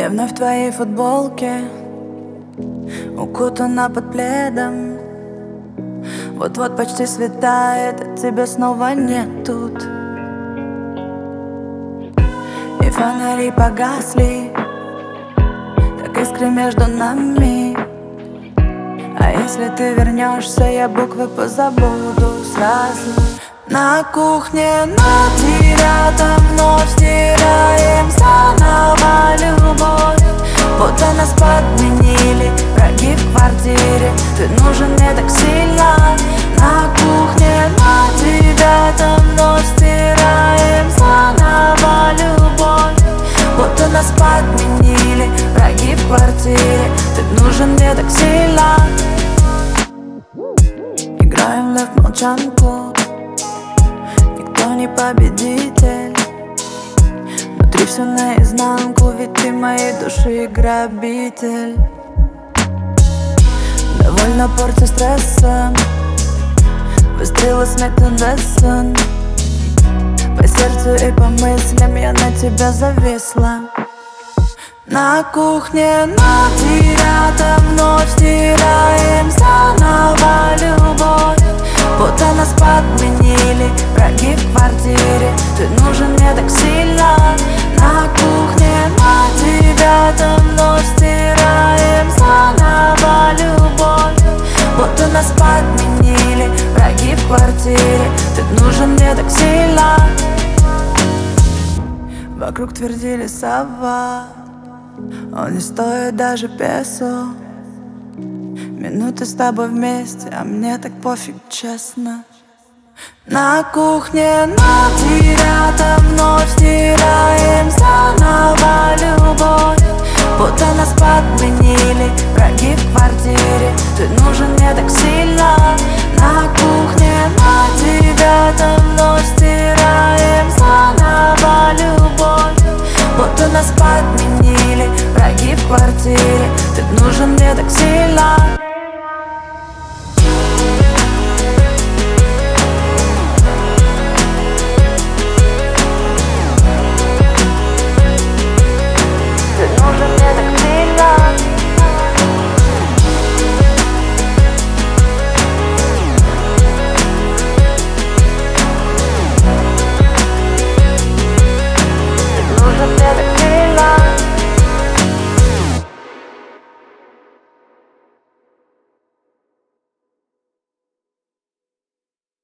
Я вновь в твоей футболке, укутана под пледом. Вот-вот почти светает, а тебя снова нет тут. И фонари погасли, как искры между нами. А если ты вернешься, я буквы позабуду сразу. На кухне на тебя там вновь стираем заново любовь. Будто нас подменили враги в квартире. Ты нужен мне так сильно. На кухне на тебя там вновь стираем заново любовь. Будто нас подменили враги в квартире. Ты нужен мне так сильно. Играем в лев-молчанку, никто не победитель. Внутри все наизнанку, ведь ты моей души грабитель. Довольно порция стресса, выстрелы Смит энд Вессон. По сердцу и по мыслям я на тебя зависла. На кухне на тебя там вновь стираем заново любовь. Будто нас подменили враги в квартире. Ты нужен мне так сильно. На кухне на тебя там вновь стираем заново любовь. Будто нас подменили враги в квартире. Ты нужен мне так сильно. Вокруг твердили слова, он не стоит даже песо. Минуты с тобой вместе, а мне так пофиг, честно. На кухне на тебя там вновь стираем заново любовь. Будто нас подменили враги в квартире. Ты нужен мне так сильно. На кухне на тебя там вновь стираем заново любовь. Будто нас подменили враги в квартире. Ты нужен мне так сильно.